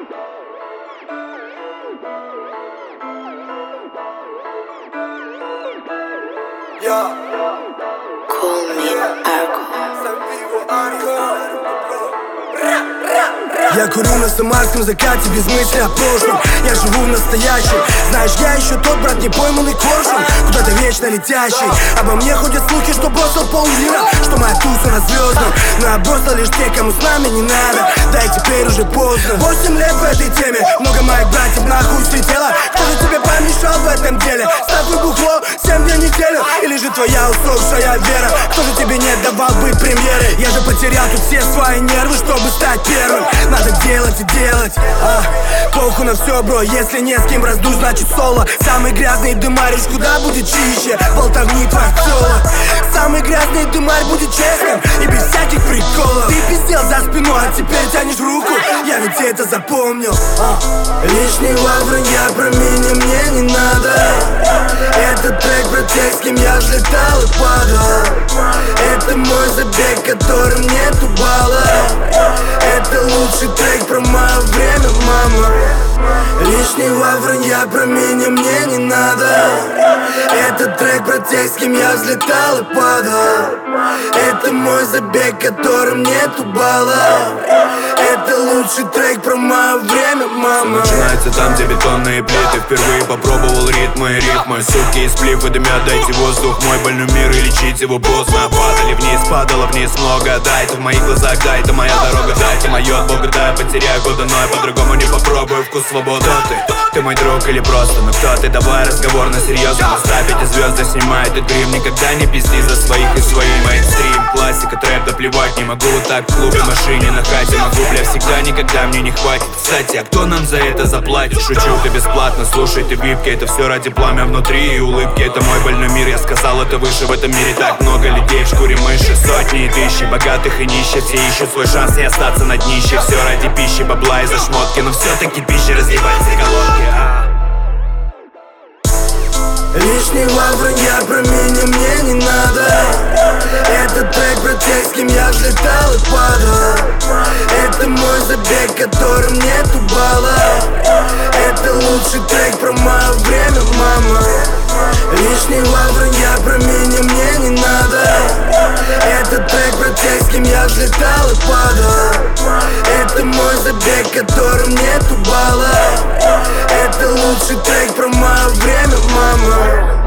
Call me Argo. Я курю на самарском закате без мысли о прошлом. Я живу в настоящем. Знаешь, я еще тот брат, не пойманный коршун, куда-то вечно летящий. Обо мне ходят слухи, что бросил полмира, что моя туса на звездном. Но бросил лишь те, кому с нами не надо. Да и теперь уже поздно. 8 лет в этой теме, много моих братьев нахуй слетело. Кто же тебе помешал в этом деле? Ставь бухло 7 дней в неделю. Или же твоя усопшая вера? Кто же тебе не давал быть премьерой? Я же потерял тут все свои нервы, чтобы стать первым. Надо делать и делать, похуй на все, бро. Если не с кем раздуть, значит соло. Самый грязный дымарь уж куда будет чище болтовни твоих пчелок. Самый грязный дымарь будет честным и без всяких приколов. Ты пиздел за спиной, а теперь тянешь руку. Я ведь это запомнил. Лишнего вранья про меня мне не надо. Этот трек про тех, с кем я взлетал и падал. Это мой забег, которым нету балла. Это лучший трек про мое время, мама. Лишнего вранья про меня мне не надо. Этот трек про тех, с кем я взлетал и падал. Это мой забег, которым нету балла. Это лучший трек про мое время, мама. Все начинается там, где бетонные плиты. Впервые попробовал ритмы и рифмы. Сутки из сплифа дымят, дайте воздух. Мой больной мир и лечить его поздно. Падали вниз, падало вниз много. Да, это в моих глазах, да, это моя дорога. Да, это мое от Бога, да, я потеряю года. Но я по-другому не попробую вкус свободы. Ты мой друг или просто, ну кто ты? Давай разговор на серьезном. Оставь эти звезды, снимай этот грим. Никогда не пизди за своих и своим. Мейнстрим, классика, трэп, да плевать. Не могу вот так в клубе, машине, на хате. Могу, бля, всегда, никогда мне не хватит. Кстати, а кто нам за это заплатит? Шучу, ты бесплатно, слушай, ты випки. Это все ради пламя внутри и улыбки. Это мой больной мир, я сказал, это выше. В этом мире так много людей в шкуре мыши. Сотни и тысячи, богатых и нищих. Все ищут свой шанс не остаться на днище. Все ради пищи, бабла и за шмотки. Но все-таки пища разъебать все колонки. Лишнего вранья про меня мне не надо. Этот трек про тех, с кем я взлетал и падал. Это мой забег, которым нету балла. Это лучший трек про мое время, мама. Лишнего вранья про меня мне не надо. Этот трек про тех, с кем я взлетал и падал. Это мой забег, которым нету балла. Это лучший трек про мое время, мама.